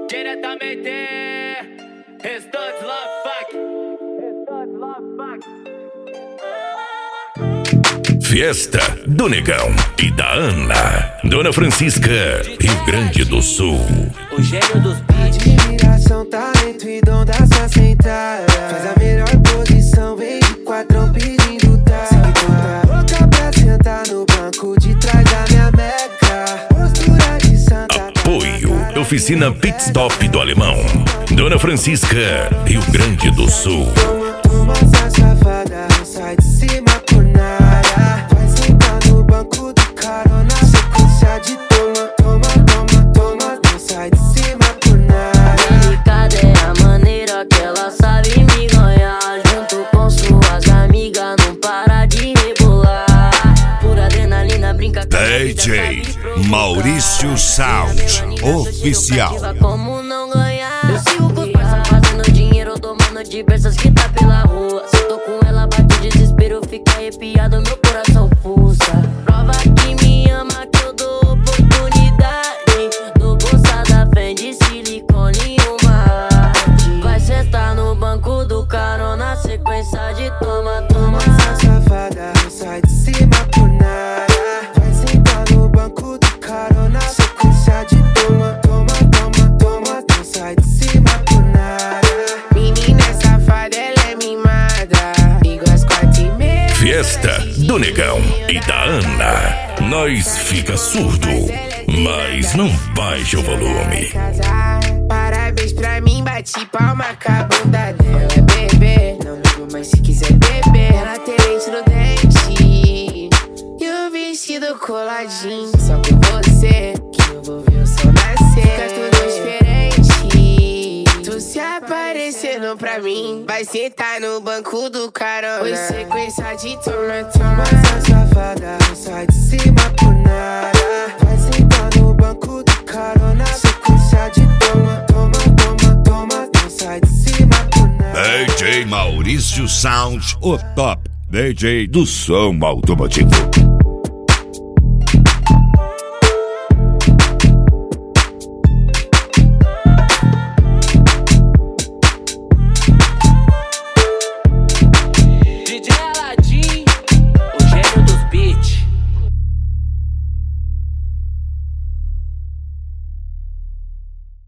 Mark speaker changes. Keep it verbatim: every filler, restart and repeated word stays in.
Speaker 1: Diretamente, Estuds Love Fuck. Estuds Love Fuck.
Speaker 2: Fiesta do Negão e da Ana, Dona Francisca, Rio Grande do Sul.
Speaker 1: O gênio dos beats.
Speaker 3: Admiração, talento e dom da sua sentada. Faz a melhor posição, vem de quatrão pedindo tá. Se encontra a boca pra sentar no banco de trás da minha meca. Postura de santa.
Speaker 2: Apoio, Oficina Pit Stop do Alemão, Dona Francisca, Rio Grande do Sul.
Speaker 3: Toma, toma essa safada, não sai de cima por nada. Vai sentar no banco do carona, sequência de toma, toma, toma, toma, não sai de cima por nada.
Speaker 4: Delicada é a maneira que ela sabe me ganhar. Junto com suas amigas, não para de rebolar. Pura adrenalina, brinca com
Speaker 2: D J Maurício Sound Oficial.
Speaker 4: Como não ganhar? Eu sigo com os parça fazendo dinheiro, tomando diversas que tá pela rua. Se eu tô com ela, bate desespero, fica arrepiado, meu coração pulsa. Prova que me ama, que eu dou oportunidade. Dou bolsa da Fendi, silicone e uma arte. Vai sentar no banco do carona, sequência de toma, toma.
Speaker 3: Essa safada, não sai de cima por nada. Vai sentar no banco do carona, sequência de toma, toma, toma, toma, não sai de cima por nada. Menina safada, ela é mimada, igual às quatro e meia.
Speaker 2: Fiesta do Negão e da Ana. Nós fica surdo, mas não baixa o volume.
Speaker 3: Parabéns pra mim, bate palma com a bunda dela, bebê. Não ligo, mas se quiser beber. Ela tem leite no dente e o vestido coladinho. Só com você que eu vou ver o sol nascer. Fica tudo diferente. Tu se aparecendo pra mim, vai sentar no banco do carona. Oi, sequência de toma, toma. Essa safada não sai de cima por nada. Vai sentar no banco do carona, sequência de toma, toma, toma, toma, não sai de cima por nada.
Speaker 2: D J Maurício Sound, o top D J do som automotivo.